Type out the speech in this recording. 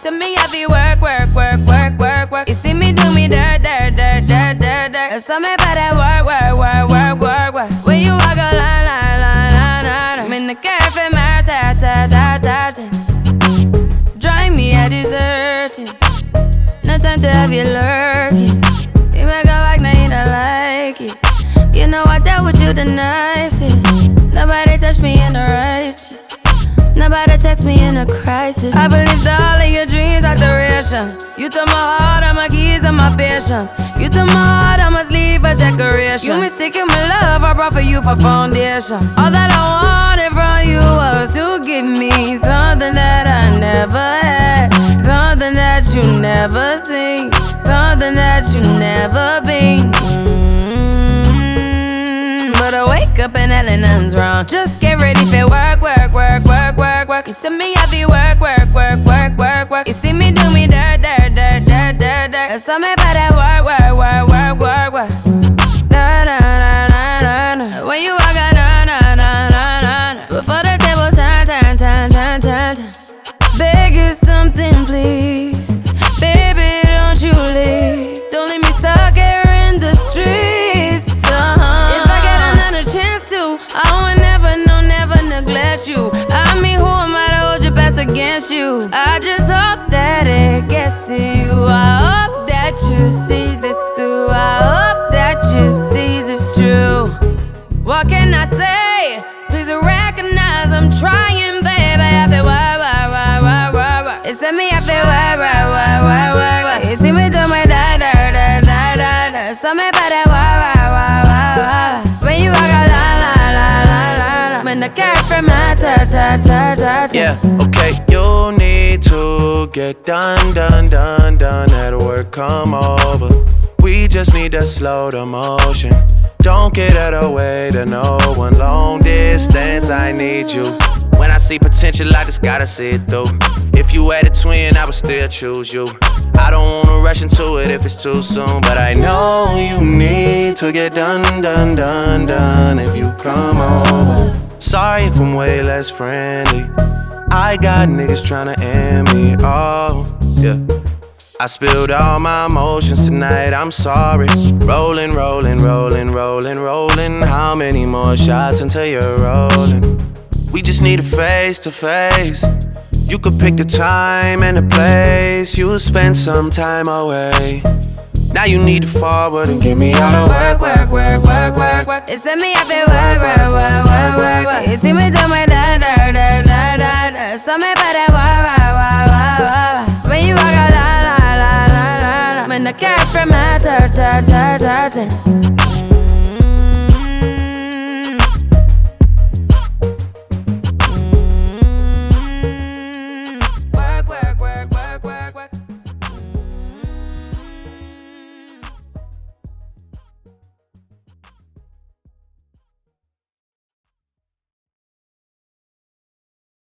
to me, I be work, work, work, work, work, work. You see me do me dirt, dirt, dirt, dirt, dirt, dirt. There's something about that work, work, work, work, work, work. When you walk a line, line, line, line, line. I'm in the cafe, my ta, ta, ta, ta, ta. Drive me a deserting. No time to have you lurking. You make a like, now you don't like it. You know I dealt with you the nicest. Nobody touched me in the righteous. Nobody text me in a crisis. I believed all of your dreams are duration. You took my heart, all my keys, and my patience. You took my heart, I must leave a decoration. You mistaken my love, I brought for you for foundation. All that I wanted from you was to give me something that I never had, something that you never seen, something that you never been. But I wake up and hell nothing's wrong. Just get ready for work, work, work, work, work, work. You see me, I be work, work, work, work, work, work. You see me do me dirt, dirt, dirt, dirt, dirt, dirt. There's something about that work, work, work, work, work, work. Na na na na na na. When you walk out, na na na na na. Before the table turn, turn, turn, turn, turn, turn. Beg you something, please, baby, don't you leave. Don't leave me stuck here in the streets. I would never, no, never neglect you. I mean, who am I to hold your best against you? I just hope that it gets to you. I hope that you see this through. I hope that you see this true. What can I say? Please recognize I'm trying, baby. I feel why. It's me, I feel why. You see me do my da. Something about that why. When you walk out, yeah, okay, you need to get done. That work, come over. We just need to slow the motion. Don't get out of the way to no one. Long distance, I need you. When I see potential, I just gotta see it through. If you had a twin, I would still choose you. I don't wanna rush into it if it's too soon, but I know you need to get done. If you come over. Sorry if I'm way less friendly. I got niggas tryna end me, oh, yeah. I spilled all my emotions tonight, I'm sorry. Rolling. How many more shots until you're rolling? We just need a face to face. You could pick the time and the place. You'll spend some time away. Now you need to forward and give me all the work. It's me, I feel work. You see me do my da. Something about that why. When you walk out, la. When the cat from my dirt.